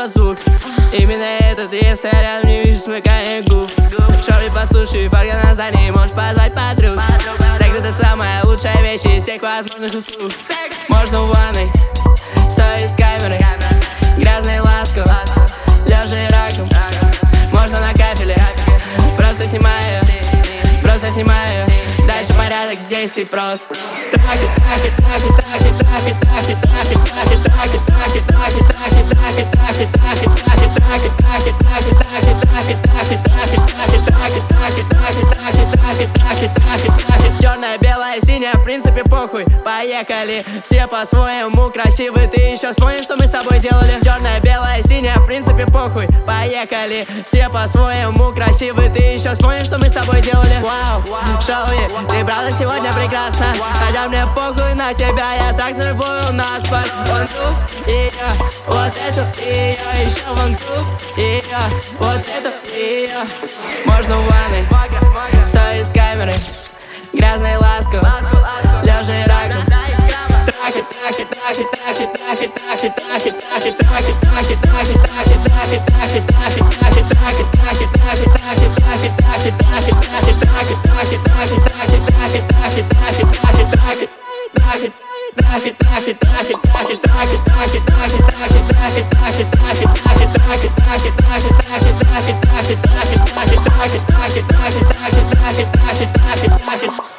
тот звук. Именно этот, если я рядом не вижу смыкания губ. Шоры, послушай, фарга на здании, можешь позвать подруг. Секс — это самая лучшая вещь из всех возможных услуг. Можно в ванной, стоя с камерой, грязно и ласково, лежа и раком. Можно на кафеле, просто снимаю. Дальше порядок действий прост. Черная, белая, синяя, в принципе похуй. Поехали, все по-своему красивы. Ты еще вспомнишь, что мы с тобой делали? Черная, белая, синяя, в принципе похуй. Поехали, все по-своему красивы. Ты еще вспомнишь, что мы с тобой делали? Вау, Шоуи, ты правда сегодня прекрасна. Хотя мне похуй на тебя, я так нервую на спор. Вон ту и я, вот эту и я, еще вон ту и я, вот эту и я. Можно в ванной, стоя с камерой, грязно и ласково, лежа и раком. Трахи.